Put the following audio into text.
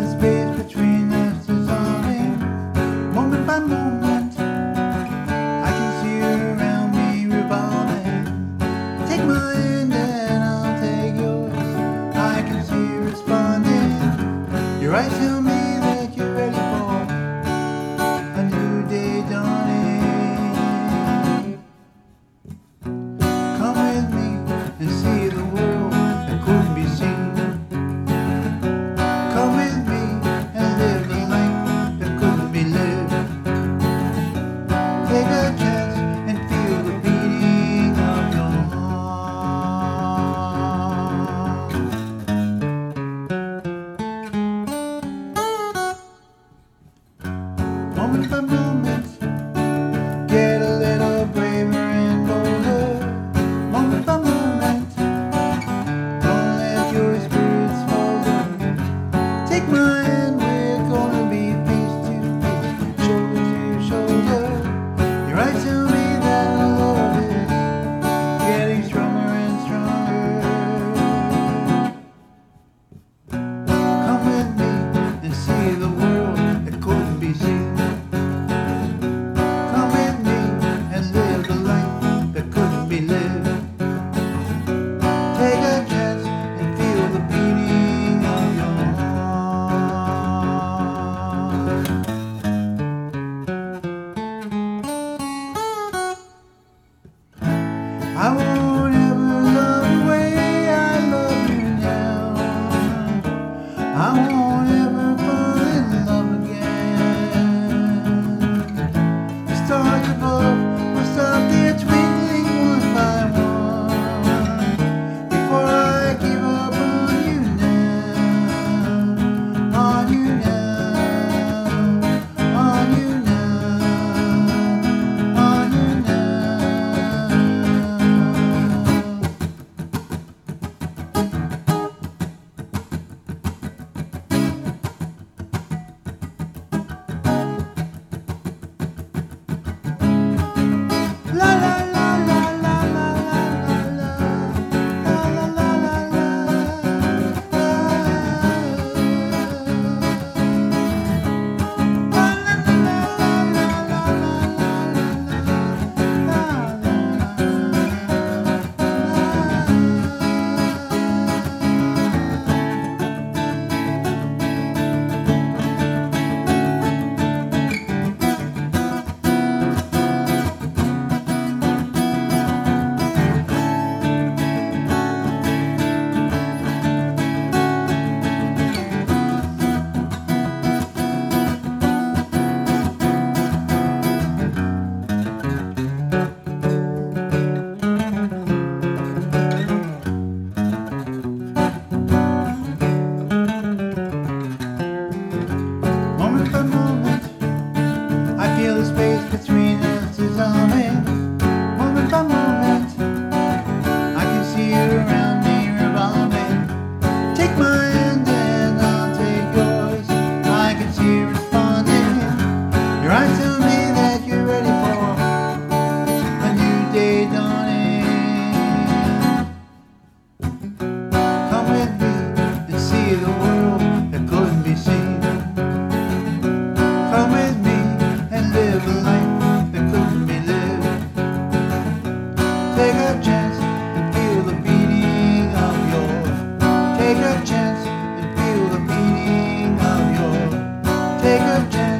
space between us dissolving, moment by moment. I can see you around me revolving. Take my hand and I'll take yours. I can see you responding. Your eyes tell me that you're ready for a new day dawning. Come with me and see the world that couldn't be seen. Come with me and live the life that couldn't be lived. Take a chance and feel the beating of your heart. Moment by moment, get a little braver and bolder. Moment by moment, don't let your spirits smolder. Take my hand, we're gonna be face to face, shoulder to shoulder. Your eyes tell me that our love is getting stronger and stronger. Come with me and see the world that couldn't be seen. Come with me and live the life that couldn't be lived. Take a chance and feel the beating of your heart. I won't ever love the way I love you now. I won't ever fall in love again. The stars above will stop their twinkling one by one before I give up on you now, on you now, on you now, on you now. La la la la la la la la la la la Moment by moment, I feel the space between us dissolving. Moment by moment, I can see you around me revolving. Take my hand and I'll take yours. I can see you responding. Your eyes tell me that you're ready for a new day dawning. Come with me and see the world that couldn't be seen. Come with me and live a life that couldn't be lived. Take a chance and feel the beating of your. Take a chance and feel the beating of your. Take a chance.